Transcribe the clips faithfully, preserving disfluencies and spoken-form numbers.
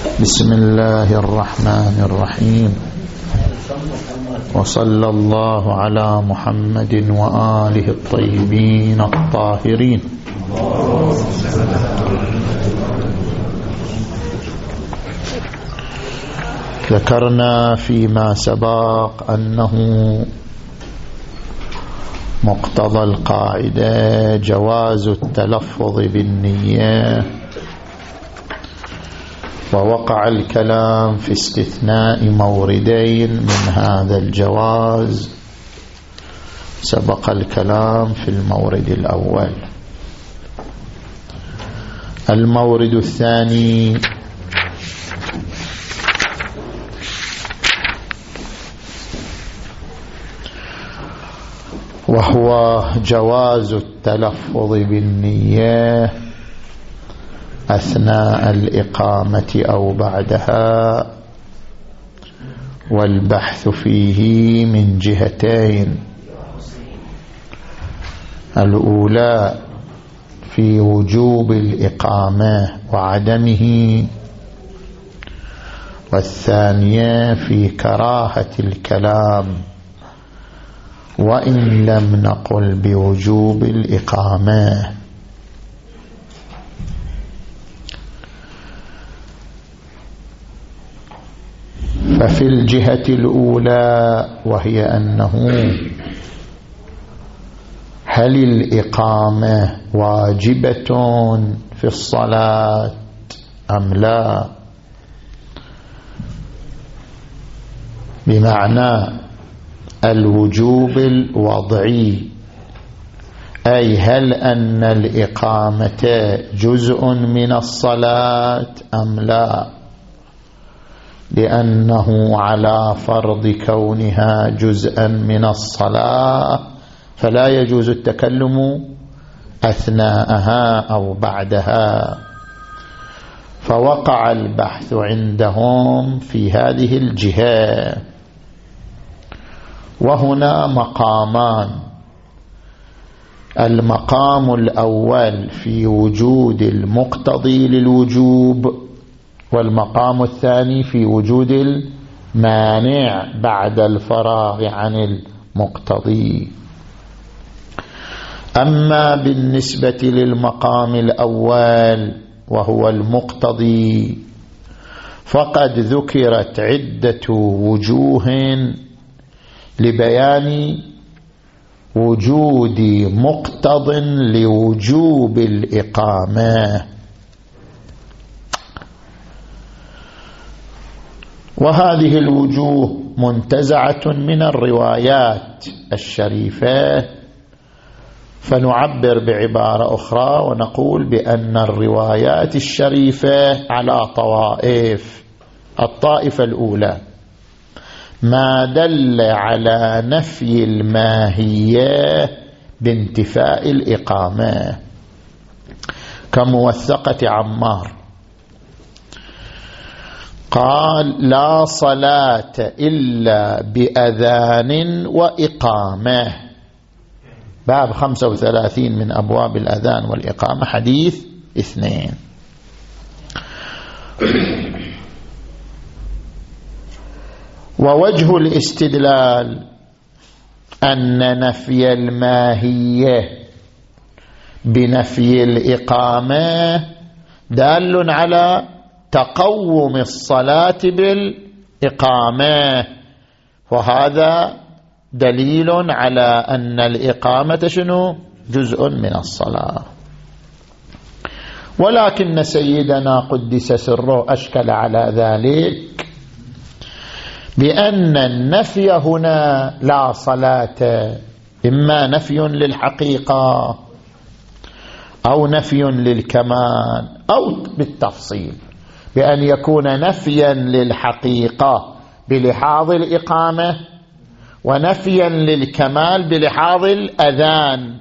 بسم الله الرحمن الرحيم، وصلى الله على محمد وآله الطيبين الطاهرين. ذكرنا فيما سبق أنه مقتضى القاعدة جواز التلفظ بالنية، ووقع الكلام في استثناء موردين من هذا الجواز. سبق الكلام في المورد الأول. المورد الثاني وهو جواز التلفظ بالنية أثناء الإقامة أو بعدها، والبحث فيه من جهتين: الأولى في وجوب الإقامة وعدمه، والثانية في كراهة الكلام وإن لم نقل بوجوب الإقامة. ففي الجهة الأولى وهي أنه هل الإقامة واجبة في الصلاة أم لا، بمعنى الوجوب الوضعي، أي هل أن الإقامة جزء من الصلاة أم لا، لأنه على فرض كونها جزءا من الصلاة فلا يجوز التكلم أثناءها أو بعدها. فوقع البحث عندهم في هذه الجهة. وهنا مقامان: المقام الأول في وجود المقتضي للوجوب، والمقام الثاني في وجود المانع بعد الفراغ عن المقتضي. أما بالنسبة للمقام الأول وهو المقتضي فقد ذكرت عدة وجوه لبيان وجود مقتض لوجوب الإقامة، وهذه الوجوه منتزعة من الروايات الشريفة، فنعبر بعبارة أخرى ونقول بأن الروايات الشريفة على طوائف. الطائفة الأولى ما دل على نفي الماهية بانتفاء الإقامة، كموثقة عمار قال: لا صلاة إلا بأذان وإقامة، باب خمسة وثلاثين من أبواب الأذان والإقامة، حديث اثنين. ووجه الاستدلال أن نفي الماهية بنفي الإقامة دال على تقوم الصلاة بالإقامة، وهذا دليل على أن الإقامة شنو؟ جزء من الصلاة. ولكن سيدنا قدس سره أشكل على ذلك بأن النفي هنا لا صلاة إما نفي للحقيقة أو نفي للكمال، أو بالتفصيل بأن يكون نفيا للحقيقة بلحاظ الإقامة ونفيا للكمال بلحاظ الأذان.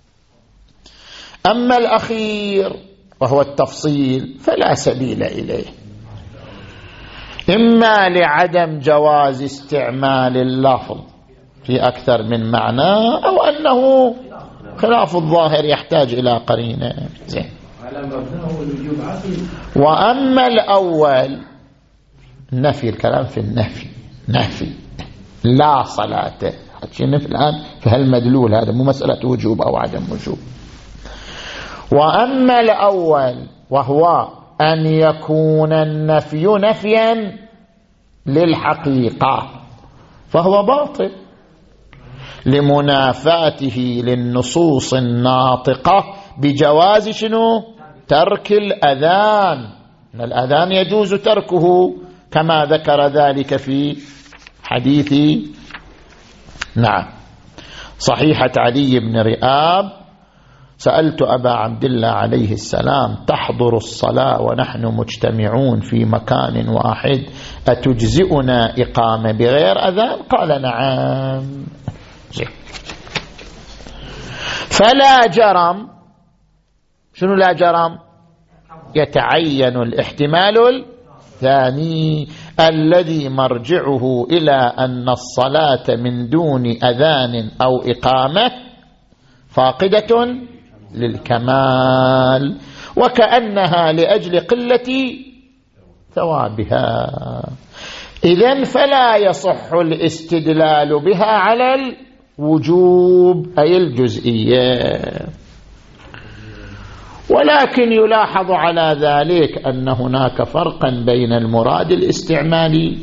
أما الأخير وهو التفصيل فلا سبيل إليه، إما لعدم جواز استعمال اللفظ في أكثر من معنى، أو أنه خلاف الظاهر يحتاج إلى قرينة. زين. وأما الأول نفي، الكلام في النفي، نفي لا صلاة، الآن فهالمدلول هذا مو مسألة وجوب أو عدم وجوب. وأما الأول وهو أن يكون النفي نفيا للحقيقة فهو باطل لمنافاته للنصوص الناطقة بجواز شنو؟ ترك الأذان، الأذان يجوز تركه كما ذكر ذلك في حديث نعم صحيحة علي بن رئاب: سألت أبا عبد الله عليه السلام: تحضر الصلاة ونحن مجتمعون في مكان واحد أتجزئنا إقامة بغير أذان؟ قال نعم. فلا جرم، شنو لا جرم؟ يتعين الاحتمال الثاني الذي مرجعه إلى أن الصلاة من دون أذان أو إقامة فاقدة للكمال وكأنها لأجل قلة ثوابها، إذن فلا يصح الاستدلال بها على الوجوب أي الجزئية. ولكن يلاحظ على ذلك أن هناك فرقا بين المراد الاستعمالي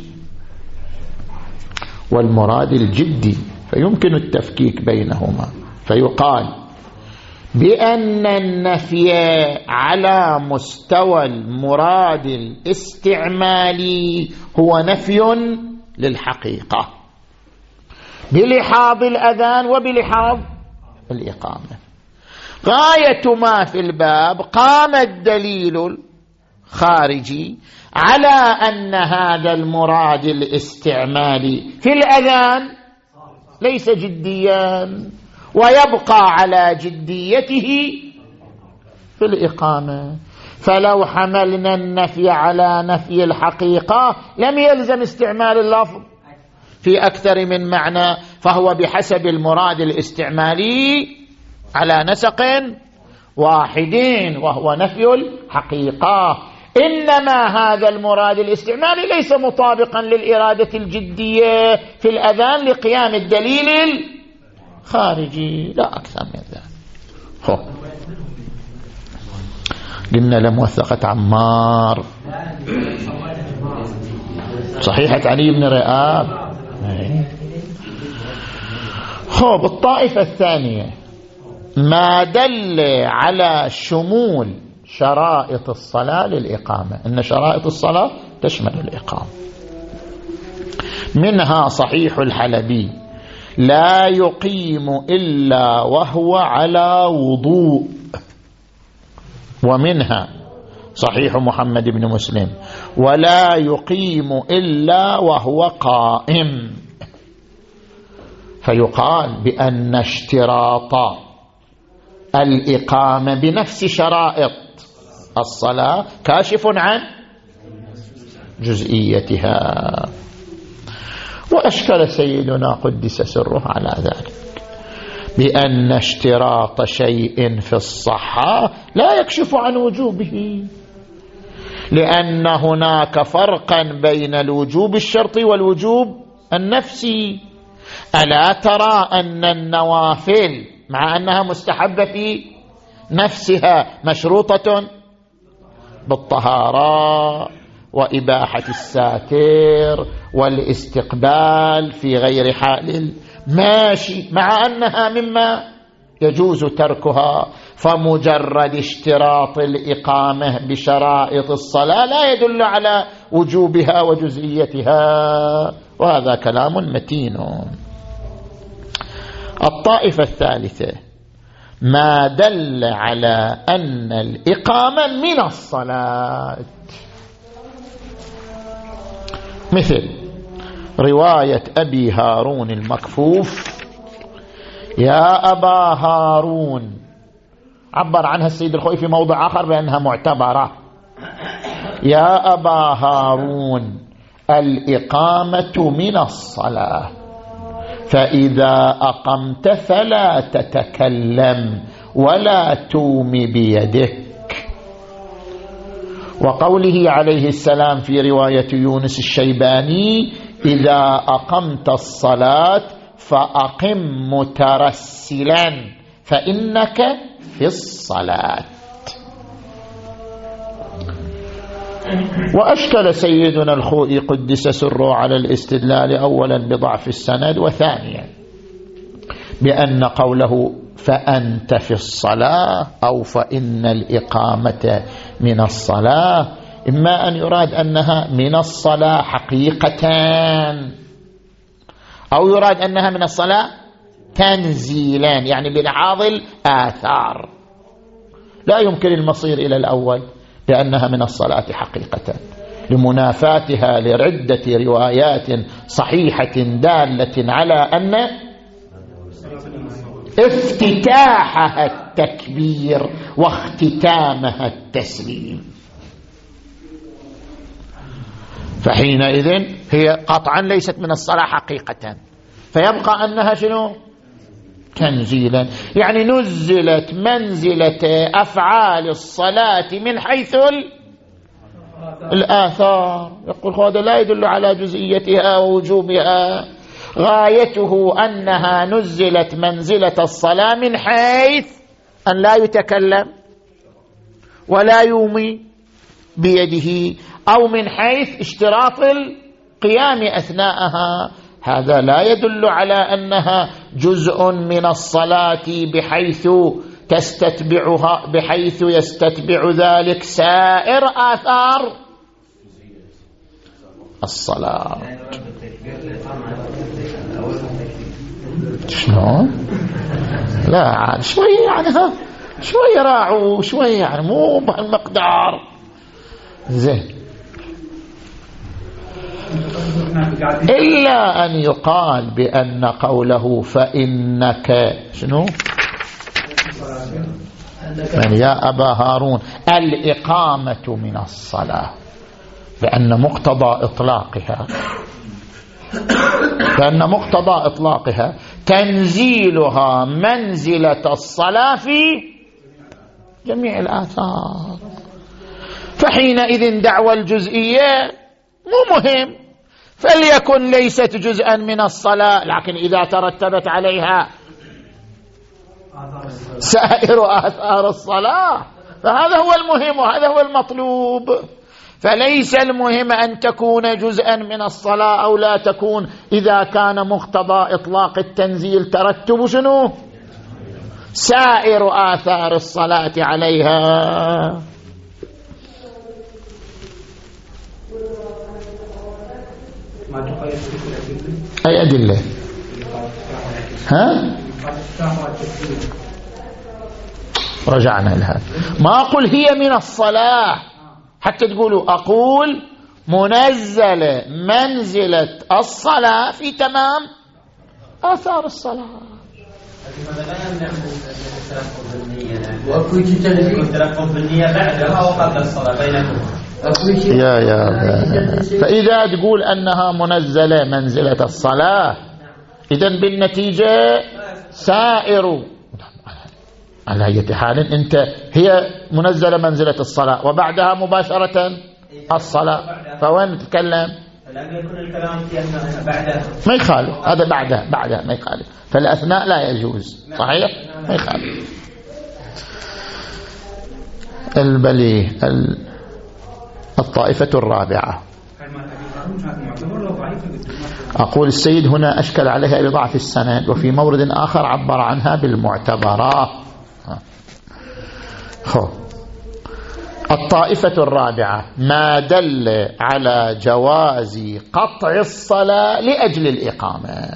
والمراد الجدي، فيمكن التفكيك بينهما، فيقال بأن النفي على مستوى المراد الاستعمالي هو نفي للحقيقة بلحاظ الأذان وبلحاظ الإقامة. غاية ما في الباب قام الدليل الخارجي على أن هذا المراد الاستعمالي في الأذان ليس جديا ويبقى على جديته في الإقامة، فلو حملنا النفي على نفي الحقيقة لم يلزم استعمال اللفظ في أكثر من معنى، فهو بحسب المراد الاستعمالي على نسق واحد وهو نفي الحقيقة. إنما هذا المراد الاستعمالي ليس مطابقا للإرادة الجدية في الأذان لقيام الدليل الخارجي، لا أكثر من ذلك. قلنا لموثقة عمار صحيحة علي بن رئاب. خب الطائفة الثانية ما دل على شمول شرائط الصلاة للإقامة، إن شرائط الصلاة تشمل الإقامة، منها صحيح الحلبي: لا يقيم إلا وهو على وضوء، ومنها صحيح محمد بن مسلم: ولا يقيم إلا وهو قائم. فيقال بأن اشتراط الإقامة بنفس شرائط الصلاة كاشف عن جزئيتها، وأشكل سيدنا قدس سره على ذلك بأن اشتراط شيء في الصحة لا يكشف عن وجوبه، لأن هناك فرقا بين الوجوب الشرطي والوجوب النفسي. ألا ترى أن النوافل مع أنها مستحبة في نفسها مشروطة بالطهارة وإباحة الساتر والاستقبال في غير حال الماشي، مع أنها مما يجوز تركها، فمجرد اشتراط الإقامة بشرائط الصلاة لا يدل على وجوبها وجزئيتها، وهذا كلام متين. الطائفة الثالثة ما دل على أن الإقامة من الصلاة، مثل رواية أبي هارون المكفوف: يا أبا هارون، عبر عنها السيد الخوئي في موضع آخر بأنها معتبرة: يا أبا هارون الإقامة من الصلاة، فإذا أقمت فلا تتكلم ولا تومي بيدك. وقوله عليه السلام في رواية يونس الشيباني: إذا أقمت الصلاة فأقم مترسلا فإنك في الصلاة. وأشكل سيدنا الخوئي قدس سره على الاستدلال أولا بضعف السند، وثانيا بأن قوله فأنت في الصلاة أو فإن الإقامة من الصلاة إما أن يراد أنها من الصلاة حقيقة أو يراد أنها من الصلاة تنزيلا، يعني بلحاظ الآثار. لا يمكن المصير إلى الأول بأنها من الصلاة حقيقة لمنافاتها لعدة روايات صحيحة دالة على أن افتتاحها التكبير واختتامها التسليم، فحينئذ هي قطعا ليست من الصلاة حقيقة، فيبقى أنها شنو؟ تنزيلا، يعني نزلت منزلة أفعال الصلاة من حيث الآثار. يقول هذا لا يدل على جزئيتها ووجوبها، غايته أنها نزلت منزلة الصلاة من حيث أن لا يتكلم ولا يومي بيده، أو من حيث اشتراط القيام أثناءها. هذا لا يدل على أنها جزء من الصلاة بحيث تستتبعها بحيث يستتبع ذلك سائر آثار الصلاة. شلون؟ لا شوي يعني ها شوي راعوا شوي، يعني مو بهالمقدار. زين، إلا أن يقال بأن قوله فإنك شنو من يا أبا هارون الإقامة من الصلاة، لأن مقتضى إطلاقها لأن مقتضى إطلاقها تنزيلها منزلة الصلاة في جميع الآثار، فحينئذ دعوى الجزئية مو مهم، فليكن ليست جزءا من الصلاة، لكن إذا ترتبت عليها سائر آثار الصلاة فهذا هو المهم وهذا هو المطلوب. فليس المهم أن تكون جزءا من الصلاة أو لا تكون، إذا كان مقتضى إطلاق التنزيل ترتب شنو؟ سائر آثار الصلاة عليها. أي أدلة؟ ها؟ رجعنا لها. ما أقول هي من الصلاة حتى تقولوا، أقول منزلة منزلة الصلاة في تمام آثار الصلاة. وأكو تلفظ بالنية بعدها وقبل الصلاة بينكم. يا يا فإذا تقول أنها منزلة منزلة الصلاة، إذن بالنتيجة سائر على أي حال أنت هي منزلة منزلة الصلاة وبعدها مباشرة الصلاة، فوين تتكلم؟ ما يخالف، هذا بعدها بعدها ما يخالف، فالأثناء لا يجوز، صحيح؟ ما يخالف. البلي الطائفة الرابعة، أقول السيد هنا أشكل عليها بضعف السند، وفي مورد آخر عبر عنها بالمعتبرة. خو الطائفة الرابعة ما دل على جواز قطع الصلاة لأجل الإقامة،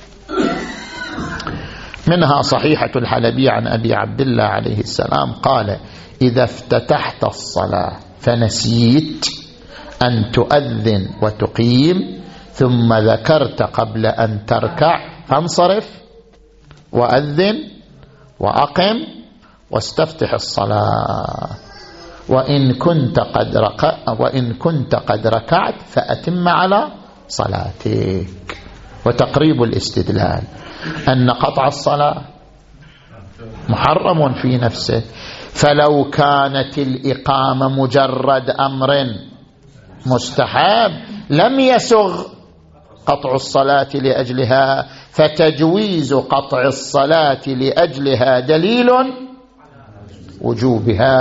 منها صحيحة الحلبي عن أبي عبد الله عليه السلام قال: إذا افتتحت الصلاة فنسيت أن تؤذن وتقيم ثم ذكرت قبل أن تركع فانصرف وأذن وأقم واستفتح الصلاة، وإن كنت قد ركع وإن كنت قد ركعت فأتم على صلاتك. وتقريب الاستدلال أن قطع الصلاة محرم في نفسه، فلو كانت الإقامة مجرد أمر مستحب لم يسغ قطع الصلاة لأجلها، فتجويز قطع الصلاة لأجلها دليل وجوبها.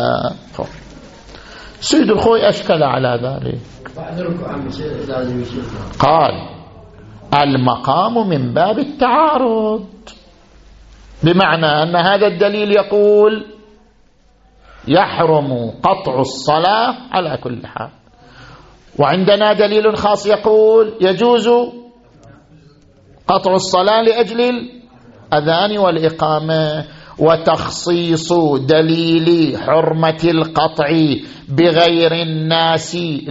سيد الخوي أشكل على ذلك، قال المقام من باب التعارض، بمعنى أن هذا الدليل يقول يحرم قطع الصلاة على كل حال، وعندنا دليل خاص يقول يجوز قطع الصلاة لأجل الأذان والإقامة. وتخصيص دليل حرمة القطع بغير الناس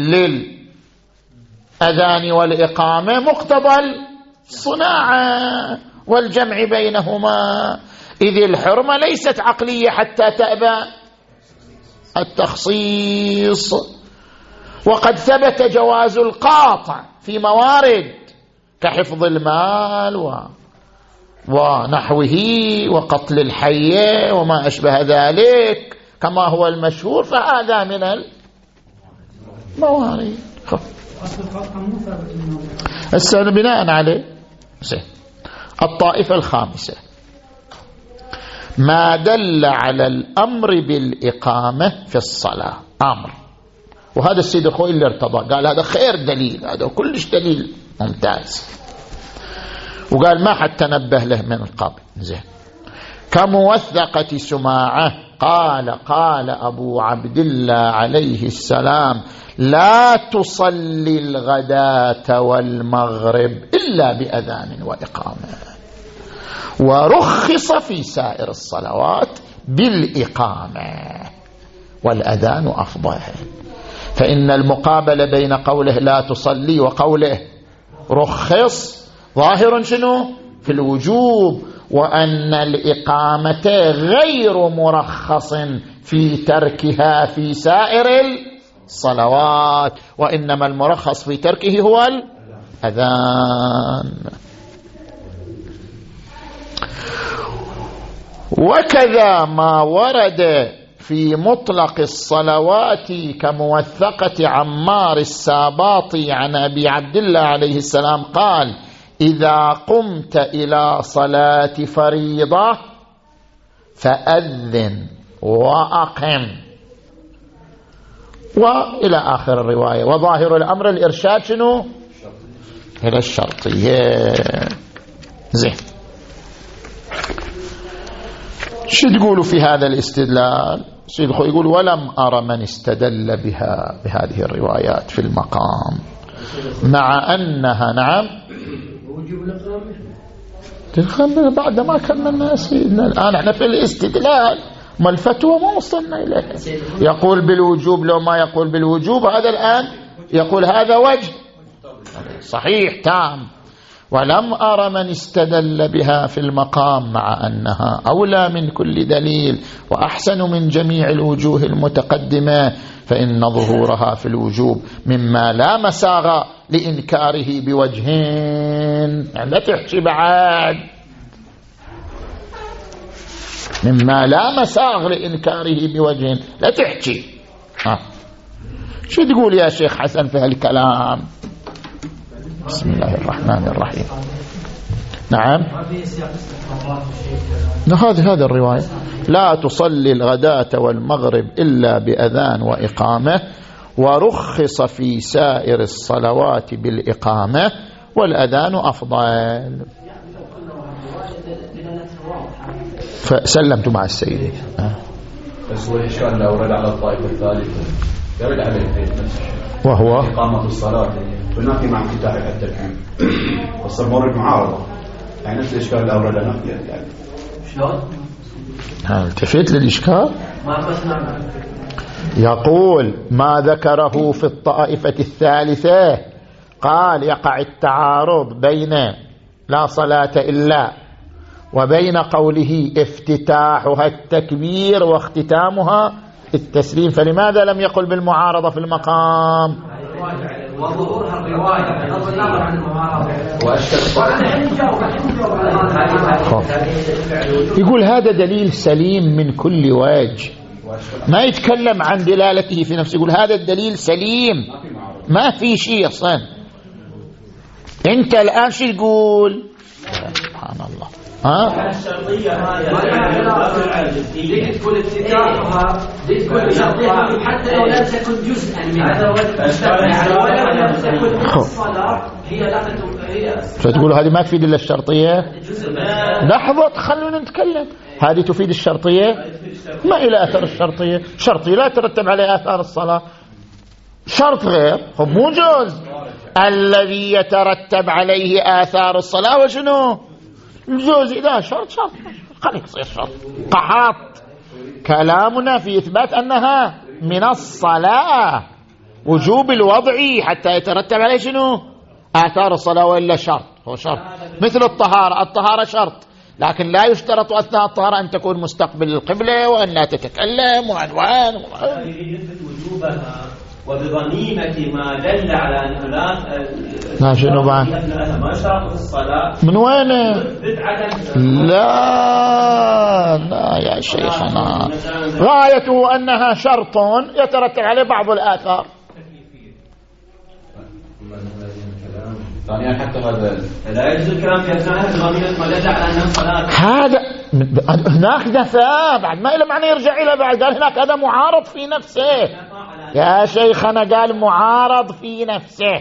للأذان والإقامة مقتضى الصناعة والجمع بينهما، إذ الحرمة ليست عقلية حتى تأبى التخصيص. وقد ثبت جواز القاطع في موارد كحفظ المال و ونحوه وقتل الحية وما أشبه ذلك كما هو المشهور، فهذا من الموارد. السؤال بناء عليه الطائفة الخامسة ما دل على الأمر بالإقامة في الصلاة أمر، وهذا السيد الخوي اللي ارتضى قال هذا خير دليل، هذا كلش دليل ممتاز، وقال ما حد تنبه له من قبل. زين، كموثقة سماعة قال قال أبو عبد الله عليه السلام لا تصلي الغداة والمغرب إلا بأذان وإقامة، ورخص في سائر الصلوات بالإقامة، والأذان أفضل. فإن المقابلة بين قوله لا تصلي وقوله رخص ظاهر شنو؟ في الوجوب، وأن الإقامة غير مرخص في تركها في سائر الصلوات، وإنما المرخص في تركه هو الأذان. وكذا ما ورد في مطلق الصلوات كموثقة عمار الساباطي عن أبي عبد الله عليه السلام قال إذا قمت إلى صلاة فريضة فأذن وأقم، وإلى آخر الرواية. وظاهر الأمر الإرشاد شنو؟ إلى الشرطية. زين، شو تقولوا في هذا الاستدلال؟ سيد الخوي يقول ولم أرى من استدل بها بهذه الروايات في المقام، مع أنها نعم تخمن بعد ما كملنا سيدنا. الآن احنا في الاستدلال، ما الفتوى ما وصلنا إليه. يقول بالوجوب لو ما يقول بالوجوب، هذا الآن يقول هذا وجه صحيح تام. ولم أرى من استدل بها في المقام، مع أنها أولى من كل دليل وأحسن من جميع الوجوه المتقدمة، فإن ظهورها في الوجوب مما لا مساغ لإنكاره بوجهين. يعني لا تحكي بعد مما لا مساغ لإنكاره بوجهين، لا تحكي. ها. شو تقول يا شيخ حسن في هالكلام؟ بسم الله الرحمن الرحيم. نعم، هذه هذه الرواية لا تصلي الغداة والمغرب إلا بأذان وإقامة، ورخص في سائر الصلوات بالإقامة، والأذان أفضل. فسلمت مع السيد. بس هو الإشكال لو رد على الطائفة الثالثة يرد عليه وهو إقامة الصلاة تنافي مع انفتاح التكبير، والصبر معارضة، يعني نفس الإشكال اللي أورده نفي. يعني شلون؟ التفت للإشكال. يقول ما ذكره في الطائفة الثالثة، قال يقع التعارض بين لا صلاة إلا وبين قوله افتتاحها التكبير واختتامها التسليم، فلماذا لم يقل بالمعارضة في المقام؟ وظهورها الرواية بغض النظر عن المعارضة. يقول هذا دليل سليم من كل وجه، ما يتكلم عن دلالته في نفسه، يقول هذا الدليل سليم ما في شيء أصلا. أنت الآن شو تقول؟ سبحان الله. ها؟ الشرطية هاي ديك تقول افتتاحها، ديك تقول شرطيها حتى لو لم تكن جزءا من هذا ولا لم تكن الصلاة هي لا هي. فتقول هذه ما تفيد إلا الشرطية؟ لحظة خلونا نتكلم. هذه تفيد الشرطية؟ ما إلى أثر الشرطية، شرطية لا ترتب عليه آثار الصلاة، شرط غير هو مو جوز الذي يترتب عليه آثار الصلاة وشنو؟ الجوز إذا شرط شرط خليك يصير شرط. قحط كلامنا في إثبات أنها من الصلاة وجوب الوضع حتى يترتب عليه شنو؟ آثار الصلاة، وإلا شرط هو شرط مثل الطهارة. الطهارة شرط، لكن لا يشترط أثناء الطهارة أن تكون مستقبل القبلة وأن لا تتكلم وعنوان يثبت وجوبها وبضميمة ما دل على أنه لا شنو بعد ما يشترط في الصلاة من وين؟ لا لا يا شيخنا، غايته أنها شرط يترتب عليه بعض الآثار. ثانيا حتى هذا لا يجوز الكلام في أثناء بضميمة ما دل على أنه صلاة. هذا هناك نفى بعد ما إلى معنى يرجع إلى بعد، قال هناك هذا معارض في نفسه يا شيخنا، قال معارض في نفسه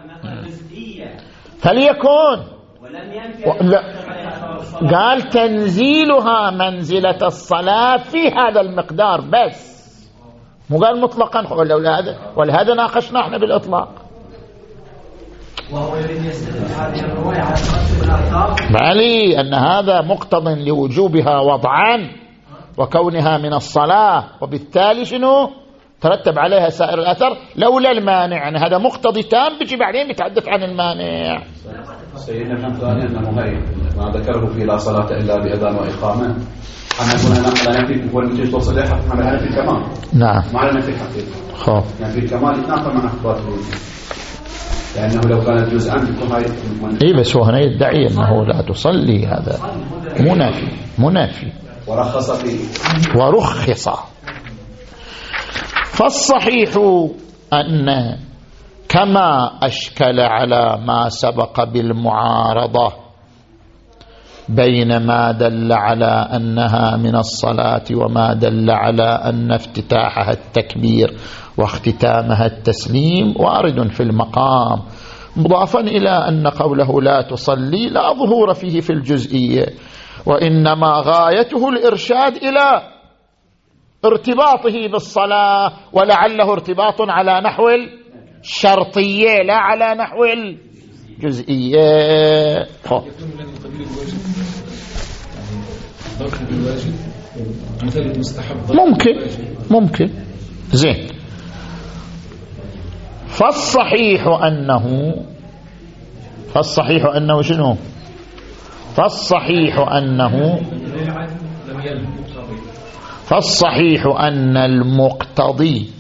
فليكون لا. قال تنزيلها منزلة الصلاة في هذا المقدار بس، مو قال مطلقا، ولهذا ناقشنا احنا بالإطلاق. وهو يريد يستدل هذه الرواية على ترتب الآثار معلي أن هذا مقتض لوجوبها وضعا وكونها من الصلاة، وبالتالي شنو ترتب عليها سائر الأثر لولا المانع. يعني هذا مقتضي تام، بيجي بعدين بيتحدث عن المانع. سيدنا فهم ثانيا أنه هي ما ذكره في لا صلاة إلا بأذان وإقامة، أنا أقول أنا لا نفي هو المجلس توصل إليه حتى على نفي الكمال. نعم ما على نفي الحقيقة. خوف نفي الكمال يتناقض مع إثبات الوجود، لأنه لو كانت جزءا تكون هاي. إيه بس هو هنا يدعي أنه لا تصلي، هذا منافي منافي ورخص فيه ورخص. فالصحيح أن كما أشكل على ما سبق بالمعارضة بين ما دل على أنها من الصلاة وما دل على أن افتتاحها التكبير واختتامها التسليم وارد في المقام، مضافا إلى أن قوله لا تصلي لا ظهور فيه في الجزئية، وإنما غايته الإرشاد إلى ارتباطه بالصلاة، ولعله ارتباط على نحو الشرطية لا على نحو الجزئية. ممكن ممكن زين. فالصحيح أنه فالصحيح أنه شنو فالصحيح أنه فالصحيح أن المقتضي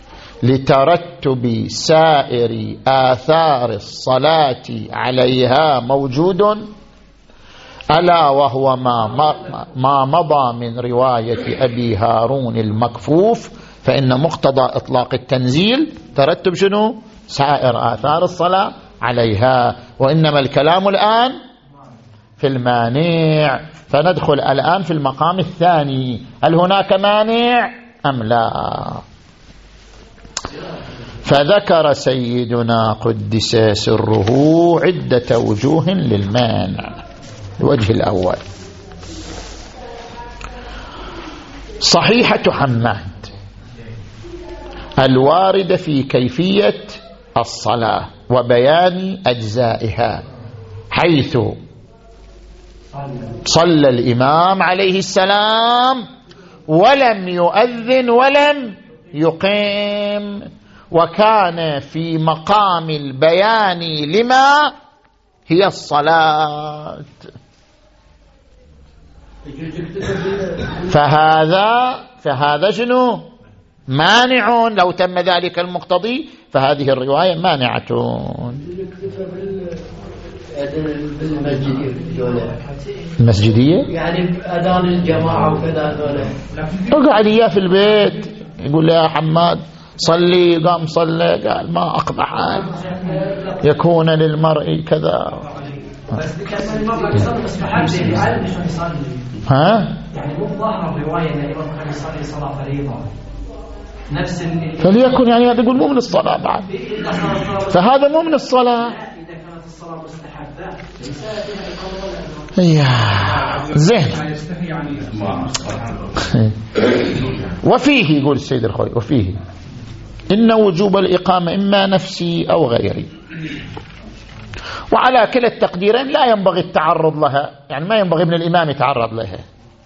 لترتب سائر آثار الصلاة عليها موجود، ألا وهو ما, ما مضى من رواية أبي هارون المكفوف، فإن مقتضى إطلاق التنزيل ترتب شنو؟ سائر آثار الصلاة عليها، وإنما الكلام الآن في المانع. فندخل الآن في المقام الثاني، هل هناك مانع أم لا؟ فذكر سيدنا قدس سره عدة وجوه للمانع. الوجه الأول صحيحة حماد الواردة في كيفية الصلاة وبيان أجزائها، حيث صلى الإمام عليه السلام ولم يؤذن ولم يقيم، وكان في مقام البيان لما هي الصلاة. فهذا فهذا شنو؟ مانع لو تم ذلك المقتضي، فهذه الرواية مانعة. المسجدية يعني أذان الجماعة وكذا وقعد إياه في البيت يقول يا حماد صلي، قام صلى، قال ما أقبح أن يكون للمرء كذا. ها يعني مو ظاهر الرواية أن الإمام كان يصلي صلاة فريضة نفس فليكن يعني هذا يقول مو من الصلاة بعد، فهذا مو من الصلاة. إذا كانت الصلاة مستحبة يا زين. وفيه يقول السيد الخوي وفيه إن وجوب الإقامة إما نفسي أو غيري، وعلى كلا التقديرين لا ينبغي التعرض لها، يعني ما ينبغي ابن الإمام يتعرض لها.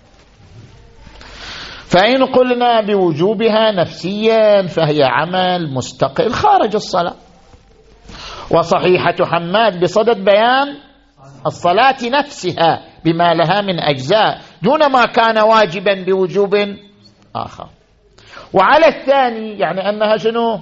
فإن قلنا بوجوبها نفسيا فهي عمل مستقل خارج الصلاة، وصحيحة حماد بصدد بيان الصلاة نفسها بما لها من أجزاء دون ما كان واجبا بوجوب آخر. وعلى الثاني يعني أنها شنو؟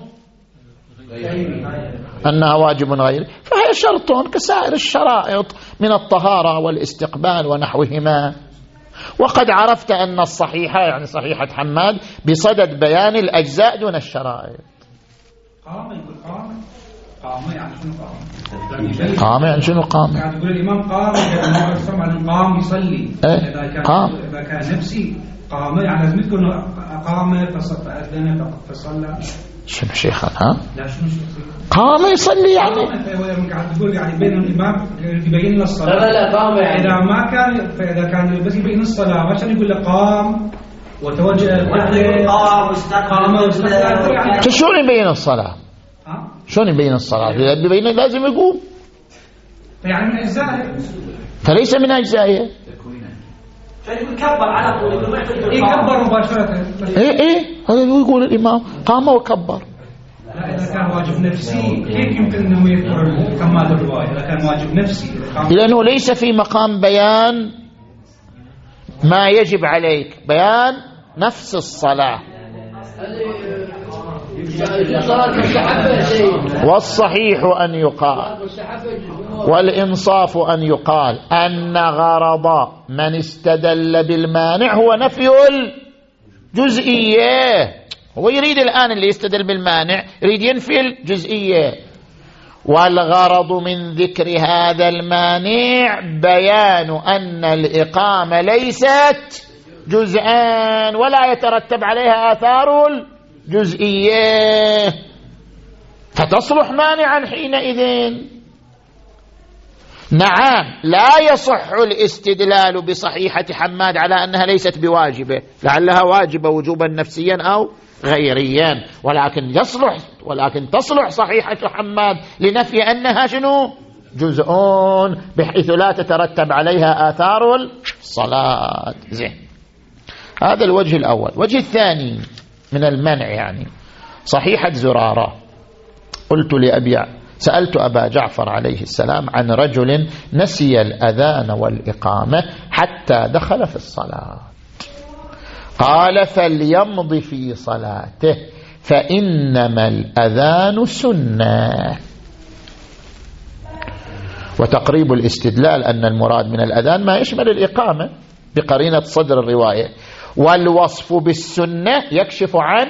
أنها واجب غير، فهي شرط كسائر الشرائط من الطهارة والاستقبال ونحوهما. وقد عرفت أن الصحيحة يعني صحيحة حماد بصدد بيان الأجزاء دون الشرائط. قام يقول قام قام يعني شنو قام؟ قام يعني شنو قام؟ يعني يقول الإمام قام يعني قام يصلي. إذا كان قام إذا كان نفسي قام يعني لازم تكون قام فأذن فصلى. شنو شيخنا ها؟ لا شنو شنو قام يصلي يعني قاعد تقول يعني بين الإمام يبين له الصلاة. لا لا قام يعني إذا ما كان فإذا كان بس يبين الصلاة ما كان يقول له قام وتوجه قام واستقام. شلون يبين الصلاة؟ ها؟ شلون يبين الصلاة؟ إذا يبين لازم يقوم. يعني من أجزائه. فليس من أجزائه. فيقول كبر على طول ما يحتاج يكبر مباشرة. إيه إيه هذا يقول الإمام قام وكبر. لا إذا كان واجب نفسي كيف يمكن أنه يذكر كمال الرواية؟ إذا كان واجب نفسي لأنه ليس في مقام بيان ما يجب عليك، بيان نفس الصلاة. والصحيح أن يقال والإنصاف أن يقال أن غرض من استدل بالمانع هو نفي الجزئية. هو يريد الآن اللي يستدل بالمانع يريد ينفي الجزئية، والغرض من ذكر هذا المانع بيان أن الإقامة ليست جزءان ولا يترتب عليها آثار الجزئية، فتصلح مانعا حينئذ. نعم لا يصح الاستدلال بصحيحة حماد على أنها ليست بواجبة، لعلها واجبة وجوبا نفسيا أو غيريا، ولكن يصلح ولكن تصلح صحيحة حماد لنفي أنها شنو؟ جزء، بحيث لا تترتب عليها آثار الصلاة. زين، هذا الوجه الأول. الوجه الثاني من المنع يعني صحيحة زرارة. قلت لأبي سألت أبا جعفر عليه السلام عن رجل نسي الأذان والإقامة حتى دخل في الصلاة، قال فليمض في صلاته فإنما الأذان سنة. وتقريب الاستدلال أن المراد من الأذان ما يشمل الإقامة بقرينة صدر الرواية، والوصف بالسنة يكشف عن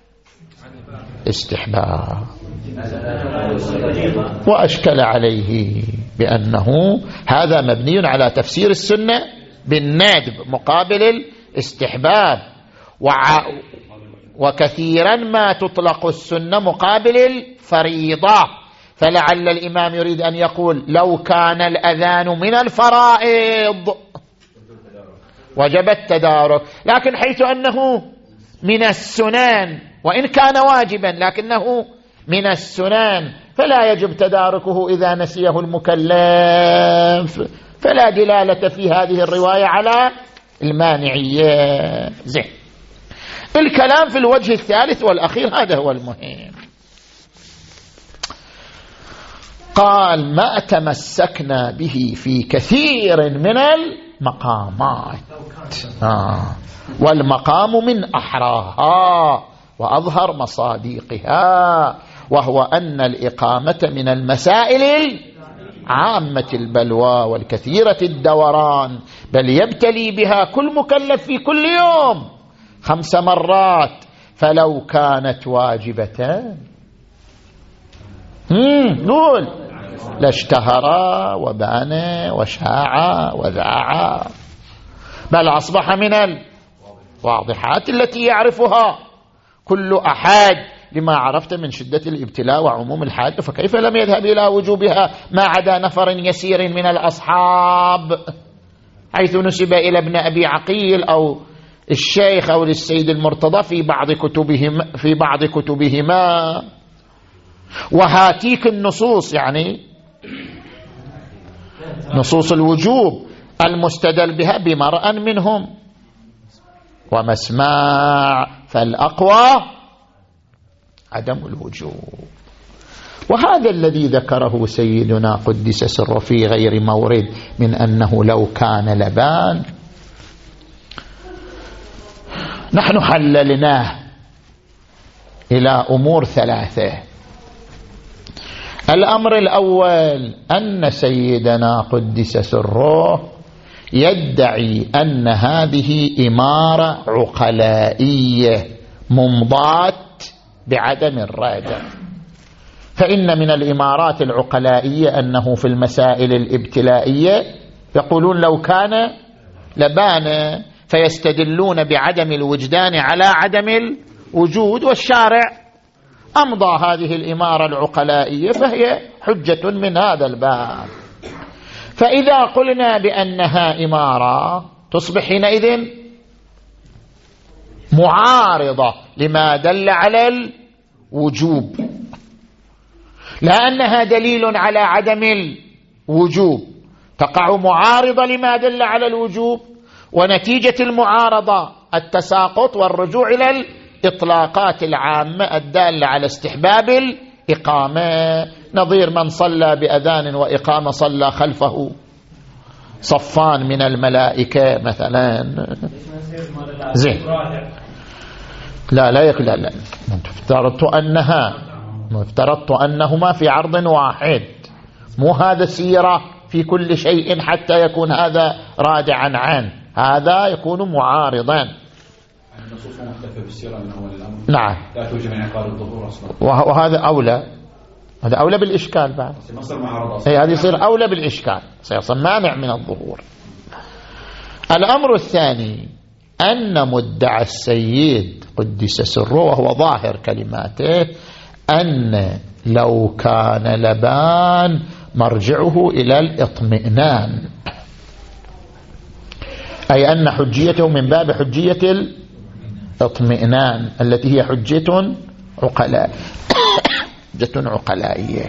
استحباب. وأشكل عليه بأنه هذا مبني على تفسير السنة بالندب مقابل الاستحباب، وع... وكثيرا ما تطلق السنة مقابل الفريضة، فلعل الإمام يريد أن يقول لو كان الأذان من الفرائض وجب التدارك، لكن حيث أنه من السنن وإن كان واجبا لكنه من السنن فلا يجب تداركه إذا نسيه المكلف، فلا دلالة في هذه الرواية على المانعية. زين، الكلام في الوجه الثالث والأخير هذا هو المهم. قال ما تمسكنا به في كثير من المقامات، آه. والمقام من أحراها وأظهر مصاديقها، وهو أن الإقامة من المسائل عامة البلوى والكثيرة الدوران، بل يبتلي بها كل مكلف في كل يوم خمس مرات، فلو كانت واجبة نقول لاشتهرا وبان وشاعا وذاعا، بل أصبح من الواضحات التي يعرفها كل أحد لما عرفت من شدة الابتلاء وعموم الحادث، فكيف لم يذهب إلى وجوبها ما عدا نفر يسير من الأصحاب، حيث نسب إلى ابن أبي عقيل أو الشيخ أو للسيد المرتضى في بعض كتبهم في بعض كتبهما. وهاتيك النصوص، يعني نصوص الوجوب المستدل بها بمرأ منهم ومسماع، فالأقوى عدم الوجوب. وهذا الذي ذكره سيدنا قدس سره في غير مورد من أنه لو كان لبان، نحن حللناه إلى أمور ثلاثة. الأمر الأول أن سيدنا قدس سره يدعي أن هذه إمارة عقلائية ممضاة بعدم الرادع، فإن من الإمارات العقلائية أنه في المسائل الابتلائية يقولون لو كان لبان، فيستدلون بعدم الوجدان على عدم الوجود، والشارع أمضى هذه الإمارة العقلائية فهي حجة من هذا الباب. فإذا قلنا بأنها إمارة تصبح حينئذ معارضة لما دل على الوجوب، لا أنها دليل على عدم الوجوب، تقع معارضة لما دل على الوجوب، ونتيجة المعارضة التساقط والرجوع إلى الإطلاقات العامة الدالة على استحباب الإقامة، نظير من صلى بأذان وإقامة صلى خلفه صفان من الملائكة مثلا. زين، لا لا يقول لا, لا. افترضت أنها افترضت أنهما في عرض واحد، مو هذا سيرة في كل شيء حتى يكون هذا رادعا عنه، هذا يكون معارضا. النصوص مختلفة بالسيرة من أول الأمر، نعم، لا توجد من عقال الظهور أصلا، وهذا أولى، هذا أولى بالإشكال بعد، أي هذه يصير أولى بالإشكال، سيصير مانع من الظهور. الأمر الثاني أن مدعى السيد قدس سره وهو ظاهر كلماته أن لو كان لبان مرجعه إلى الإطمئنان، أي أن حجيته من باب حجية الإطمئنان التي هي حجة عقلاء حجة عقلائية.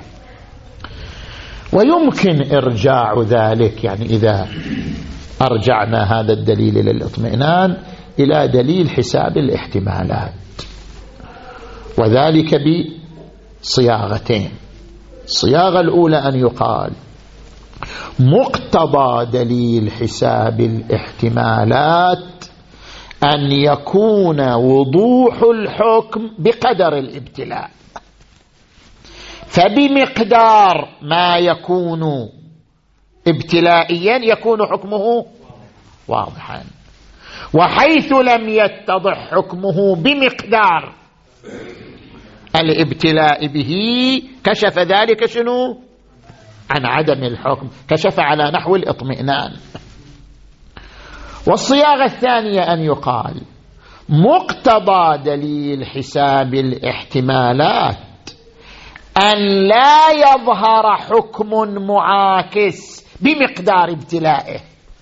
ويمكن إرجاع ذلك، يعني إذا أرجعنا هذا الدليل للإطمئنان إلى دليل حساب الاحتمالات، وذلك بصياغتين. الصياغة الأولى أن يقال مقتضى دليل حساب الاحتمالات أن يكون وضوح الحكم بقدر الابتلاء، فبمقدار ما يكون ابتلائيا يكون حكمه واضحا، وحيث لم يتضح حكمه بمقدار الابتلاء به كشف ذلك شنو؟ عن عدم الحكم، كشف على نحو الإطمئنان. والصياغة الثانية أن يقال مقتضى دليل حساب الاحتمالات أن لا يظهر حكم معاكس بمقدار ابتلائه،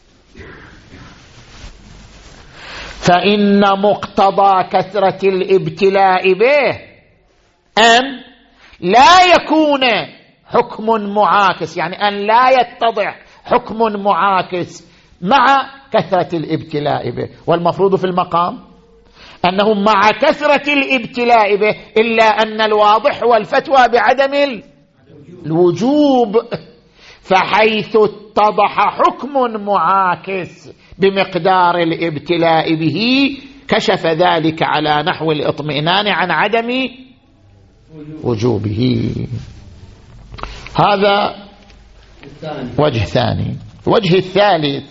فإن مقتضى كثرة الابتلاء به أن لا يكون حكم معاكس، يعني أن لا يتضح حكم معاكس مع كثرة الابتلاء به. والمفروض في المقام أنه مع كثرة الابتلاء به إلا أن الواضح هو الفتوى بعدم الوجوب، فحيث اتضح حكم معاكس بمقدار الابتلاء به كشف ذلك على نحو الإطمئنان عن عدم وجوبه. هذا وجه ثاني. الوجه الثالث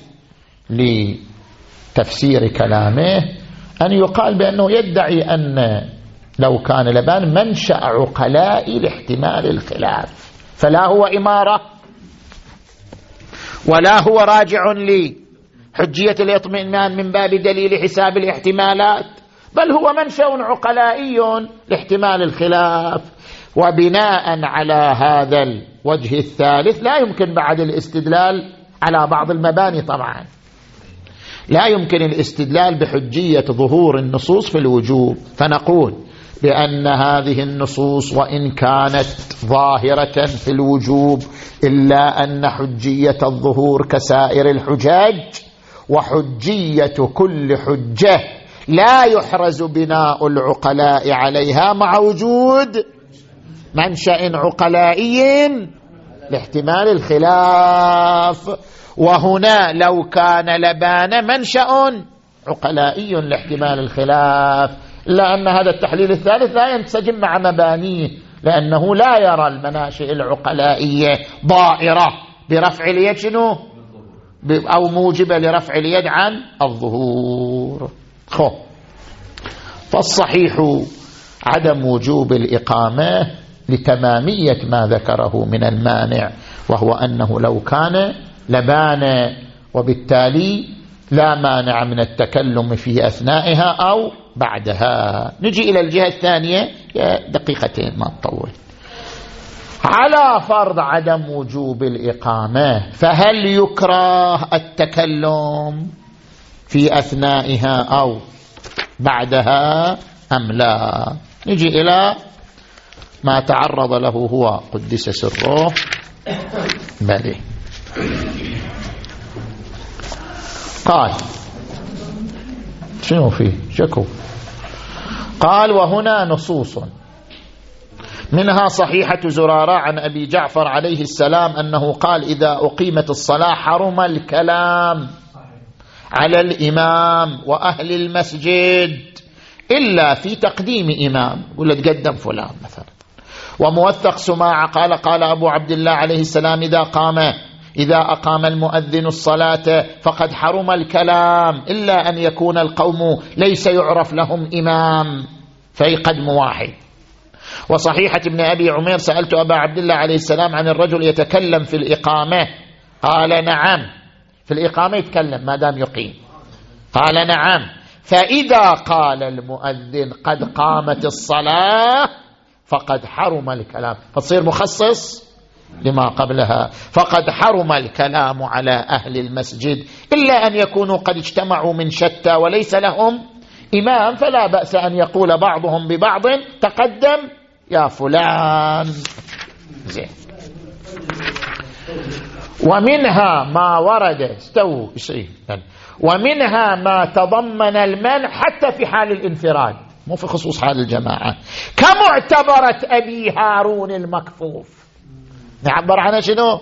لتفسير كلامه أن يقال بأنه يدعي أن لو كان لبان منشأ عقلاء لاحتمال الخلاف، فلا هو إمارة ولا هو راجع لحجية الاطمئنان من باب دليل حساب الاحتمالات، بل هو منشأ عقلائي لاحتمال الخلاف. وبناء على هذا الوجه الثالث لا يمكن بعد الاستدلال على بعض المباني. طبعا لا يمكن الاستدلال بحجية ظهور النصوص في الوجوب، فنقول بأن هذه النصوص وإن كانت ظاهرة في الوجوب إلا أن حجية الظهور كسائر الحجاج، وحجية كل حجة لا يحرز بناء العقلاء عليها مع وجود منشأ عقلائي لاحتمال الخلاف. وهنا لو كان لبان منشأ عقلائي لاحتمال الخلاف، إلا أن هذا التحليل الثالث لا ينسجم مع مبانيه، لأنه لا يرى المناشئ العقلائية ضائرة برفع اليد شنو أو موجبة لرفع اليد عن الظهور. خو فالصحيح عدم وجوب الإقامة لتمامية ما ذكره من المانع، وهو أنه لو كان لبان، وبالتالي لا مانع من التكلم في أثنائها أو بعدها. نجي إلى الجهة الثانية دقيقتين ما تطول. على فرض عدم وجوب الإقامة، فهل يكره التكلم في أثنائها أو بعدها أم لا؟ نجي إلى ما تعرض له هو قدس سره. بلي قال شنو فيه شكو؟ قال وهنا نصوص منها صحيحة زرارة عن أبي جعفر عليه السلام أنه قال إذا أقيمت الصلاة حرم الكلام على الإمام وأهل المسجد إلا في تقديم إمام ولا تقدم فلان مثلا. وموثق سماعة قال قال أبو عبد الله عليه السلام إذا قام إذا أقام المؤذن الصلاة فقد حرم الكلام إلا أن يكون القوم ليس يعرف لهم إمام فيقدم واحد. وصحيحة ابن أبي عمير سألت أبا عبد الله عليه السلام عن الرجل يتكلم في الإقامة قال نعم، في الإقامة يتكلم ما دام يقيم. قال نعم، فإذا قال المؤذن قد قامت الصلاة فقد حرم الكلام، فتصير مخصص لما قبلها، فقد حرم الكلام على أهل المسجد إلا أن يكونوا قد اجتمعوا من شتى وليس لهم إمام، فلا بأس أن يقول بعضهم ببعض تقدم يا فلان. زين. ومنها ما ورد استووا ومنها ما تضمن المنع حتى في حال الانفراد، مو في خصوص حال الجماعة، كمعتبرة أبي هارون المكفوف. نعبر عنها شنو؟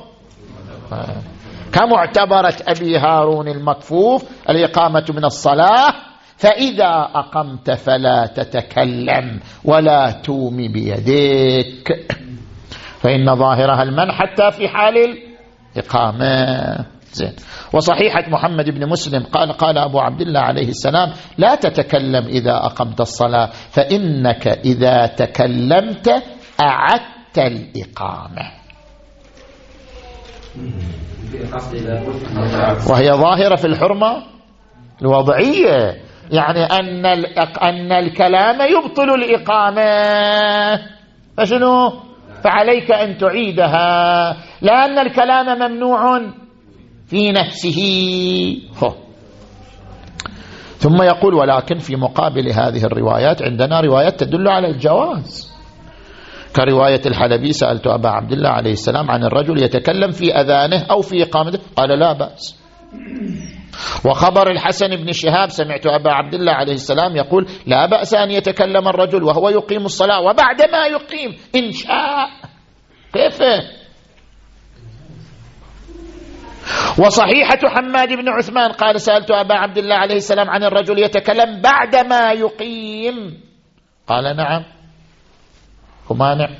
كمعتبرة أبي هارون المكفوف الإقامة من الصلاة، فإذا أقمت فلا تتكلم ولا تومي بيديك، فإن ظاهرها المنع حتى في حال الإقامة. زين. وصحيحة محمد بن مسلم قال قال أبو عبد الله عليه السلام لا تتكلم إذا أقمت الصلاة فإنك إذا تكلمت أعدت الإقامة، وهي ظاهرة في الحرمة الوضعية، يعني أن أن الكلام يبطل الإقامة، فشنو؟ فعليك أن تعيدها، لأن الكلام ممنوع في نفسه. هو. ثم يقول ولكن في مقابل هذه الروايات عندنا روايات تدل على الجواز، كرواية الحلبي سألت أبا عبد الله عليه السلام عن الرجل يتكلم في أذانه أو في إقامته قال لا بأس. وخبر الحسن بن شهاب سمعت أبا عبد الله عليه السلام يقول لا بأس أن يتكلم الرجل وهو يقيم الصلاة وبعدما يقيم إن شاء. كيف؟ وصحيحة حماد بن عثمان قال سألت أبا عبد الله عليه السلام عن الرجل يتكلم بعدما يقيم قال نعم. مانع.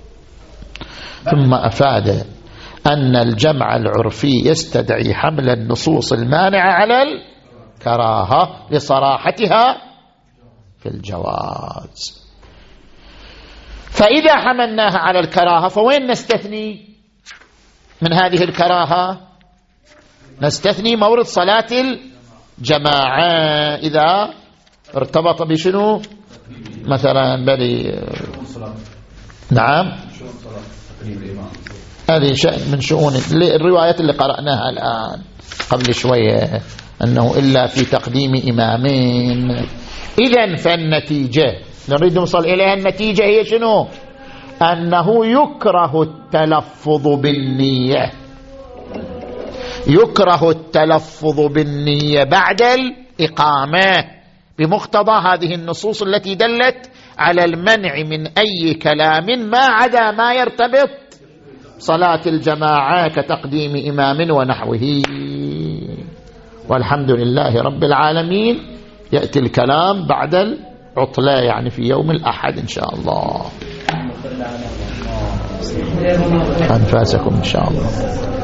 ثم أفاد أن الجمع العرفي يستدعي حمل النصوص المانعة على الكراهة لصراحتها في الجواز. فإذا حملناها على الكراهة فوين نستثني من هذه الكراهة؟ نستثني مورد صلاة الجماعة إذا ارتبط بشنو مثلا بلي نعم هذه شأن من شؤون الروايات اللي قرأناها الآن قبل شوية أنه إلا في تقديم إمامين. إذن فالنتيجة نريد نوصل إليها، النتيجة هي شنو؟ أنه يكره التلفظ بالنية، يكره التلفظ بالنية بعد الإقامة بمقتضى هذه النصوص التي دلت على المنع من أي كلام ما عدا ما يرتبط صلاة الجماعة كتقديم إمام ونحوه. والحمد لله رب العالمين يأتي الكلام بعد العطلة يعني في يوم الأحد إن شاء الله. أنفاسكم إن شاء الله.